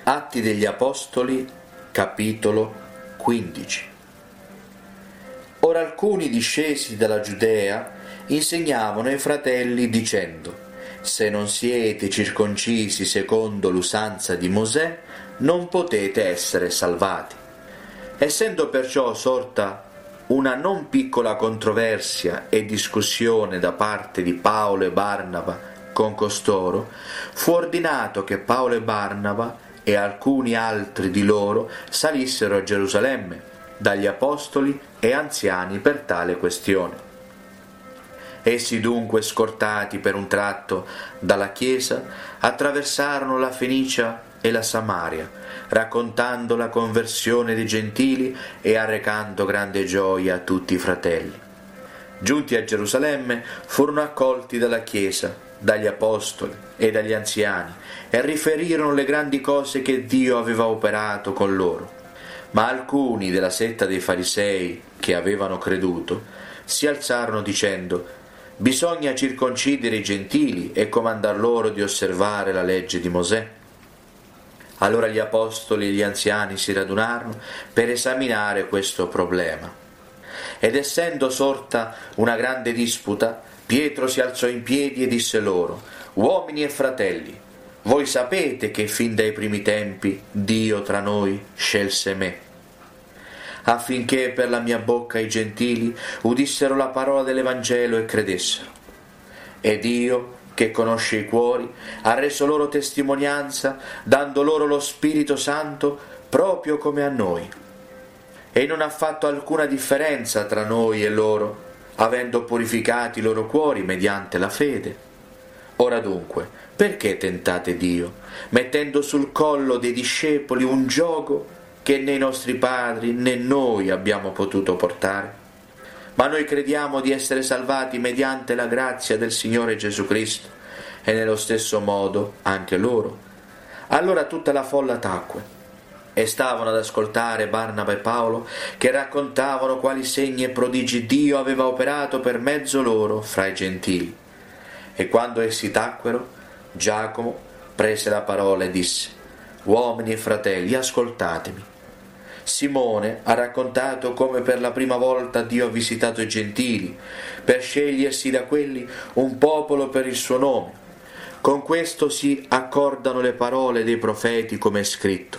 Atti degli Apostoli, capitolo 15. Ora alcuni discesi dalla Giudea insegnavano ai fratelli dicendo: se non siete circoncisi secondo l'usanza di Mosè, non potete essere salvati. Essendo perciò sorta una non piccola controversia e discussione da parte di Paolo e Barnaba con costoro, fu ordinato che Paolo e Barnaba e alcuni altri di loro salissero a Gerusalemme dagli apostoli e anziani per tale questione. Essi dunque, scortati per un tratto dalla chiesa, attraversarono la Fenicia e la Samaria, raccontando la conversione dei gentili e arrecando grande gioia a tutti i fratelli. Giunti a Gerusalemme, furono accolti dalla chiesa, dagli apostoli e dagli anziani, e riferirono le grandi cose che Dio aveva operato con loro. Ma alcuni della setta dei farisei che avevano creduto si alzarono dicendo: bisogna circoncidere i gentili e comandar loro di osservare la legge di Mosè. Allora gli apostoli e gli anziani si radunarono per esaminare questo problema. Ed essendo sorta una grande disputa, Pietro si alzò in piedi e disse loro: uomini e fratelli, voi sapete che fin dai primi tempi Dio tra noi scelse me, affinché per la mia bocca i gentili udissero la parola dell'Evangelo e credessero. E Dio, che conosce i cuori, ha reso loro testimonianza, dando loro lo Spirito Santo proprio come a noi. E non ha fatto alcuna differenza tra noi e loro, avendo purificati i loro cuori mediante la fede. Ora dunque, perché tentate Dio, mettendo sul collo dei discepoli un giogo che né i nostri padri né noi abbiamo potuto portare? Ma noi crediamo di essere salvati mediante la grazia del Signore Gesù Cristo, e nello stesso modo anche loro. Allora tutta la folla tacque, e stavano ad ascoltare Barnaba e Paolo, che raccontavano quali segni e prodigi Dio aveva operato per mezzo loro fra i gentili. E quando essi tacquero, Giacomo prese la parola e disse: uomini e fratelli, ascoltatemi. Simone ha raccontato come per la prima volta Dio ha visitato i gentili, per scegliersi da quelli un popolo per il suo nome. Con questo si accordano le parole dei profeti, come è scritto: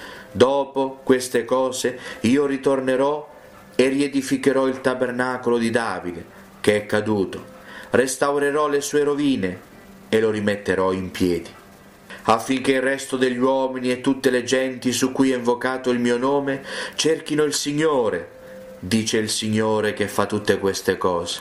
dopo queste cose io ritornerò e riedificherò il tabernacolo di Davide, che è caduto, restaurerò le sue rovine e lo rimetterò in piedi, affinché il resto degli uomini e tutte le genti su cui è invocato il mio nome cerchino il Signore, dice il Signore che fa tutte queste cose.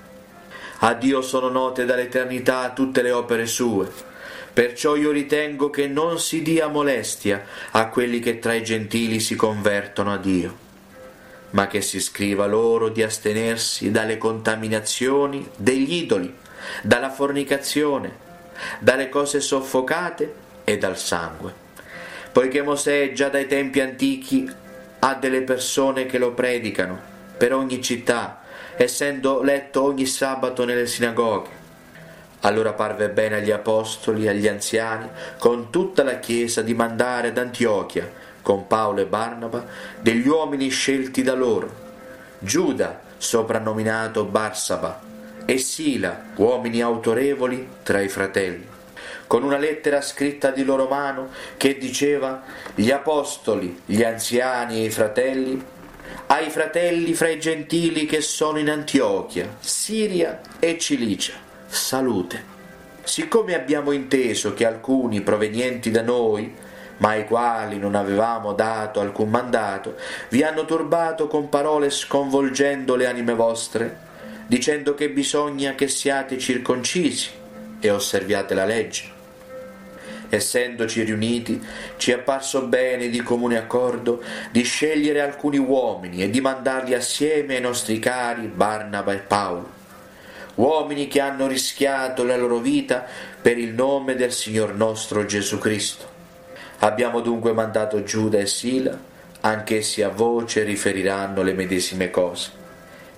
A Dio sono note dall'eternità tutte le opere sue. Perciò io ritengo che non si dia molestia a quelli che tra i gentili si convertono a Dio, ma che si scriva loro di astenersi dalle contaminazioni degli idoli, dalla fornicazione, dalle cose soffocate e dal sangue. Poiché Mosè già dai tempi antichi ha delle persone che lo predicano per ogni città, essendo letto ogni sabato nelle sinagoghe. Allora parve bene agli apostoli e agli anziani, con tutta la chiesa, di mandare ad Antiochia, con Paolo e Barnaba, degli uomini scelti da loro: Giuda, soprannominato Barsaba, e Sila, uomini autorevoli tra i fratelli, con una lettera scritta di loro mano che diceva: gli apostoli, gli anziani e i fratelli, ai fratelli fra i gentili che sono in Antiochia, Siria e Cilicia, salute. Siccome abbiamo inteso che alcuni provenienti da noi, ma ai quali non avevamo dato alcun mandato, vi hanno turbato con parole sconvolgendo le anime vostre, dicendo che bisogna che siate circoncisi e osserviate la legge. Essendoci riuniti, ci è parso bene di comune accordo di scegliere alcuni uomini e di mandarli assieme ai nostri cari Barnaba e Paolo, uomini che hanno rischiato la loro vita per il nome del Signor nostro Gesù Cristo. Abbiamo dunque mandato Giuda e Sila, anch'essi a voce riferiranno le medesime cose.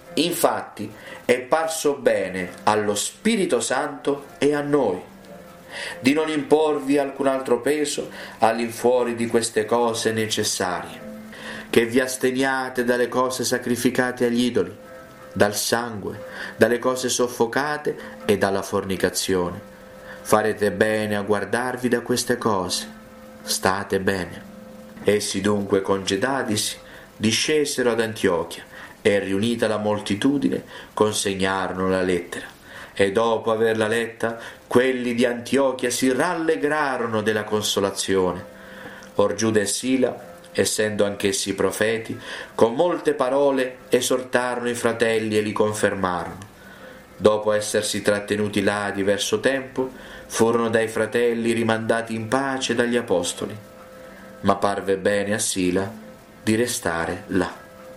Infatti è parso bene allo Spirito Santo e a noi. di non imporvi alcun altro peso all'infuori di queste cose necessarie, che vi asteniate dalle cose sacrificate agli idoli, dal sangue, dalle cose soffocate e dalla fornicazione. Farete bene a guardarvi da queste cose, state bene. Essi dunque, congedatisi, discesero ad Antiochia e, riunita la moltitudine, consegnarono la lettera. E dopo averla letta, quelli di Antiochia si rallegrarono della consolazione. Or Giuda e Sila, essendo anch'essi profeti, con molte parole esortarono i fratelli e li confermarono. Dopo essersi trattenuti là diverso tempo, furono dai fratelli rimandati in pace dagli apostoli, ma parve bene a Sila di restare là.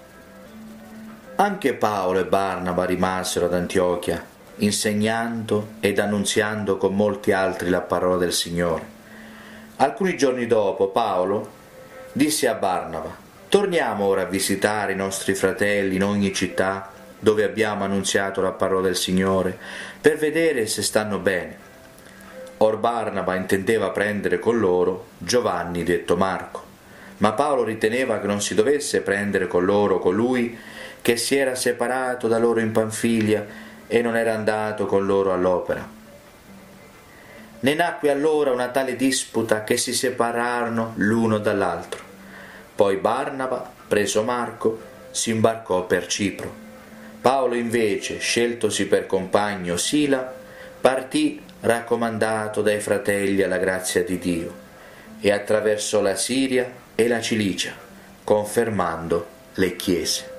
Anche Paolo e Barnaba rimasero ad Antiochia, insegnando ed annunziando con molti altri la parola del Signore. Alcuni giorni dopo Paolo disse a Barnaba: torniamo ora a visitare i nostri fratelli in ogni città dove abbiamo annunziato la parola del Signore, per vedere se stanno bene. Or Barnaba intendeva prendere con loro Giovanni detto Marco, ma Paolo riteneva che non si dovesse prendere con loro colui che si era separato da loro in Panfilia e non era andato con loro all'opera. Ne nacque allora una tale disputa che si separarono l'uno dall'altro. Poi Barnaba, preso Marco, si imbarcò per Cipro. Paolo invece, sceltosi per compagno Sila, partì raccomandato dai fratelli alla grazia di Dio e attraversò la Siria e la Cilicia, confermando le chiese.